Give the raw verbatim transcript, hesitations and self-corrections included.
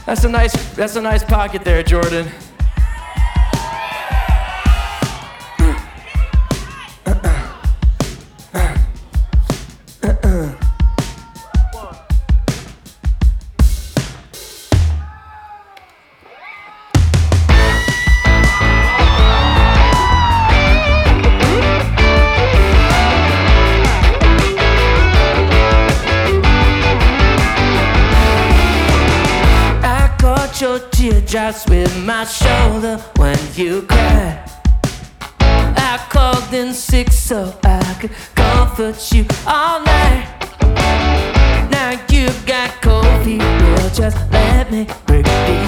That's a nice, that's a nice pocket there, Jordan. Your teardrops with my shoulder when you cried. I called in sick so I could comfort you all night. Now you got cold feet, well just let me break the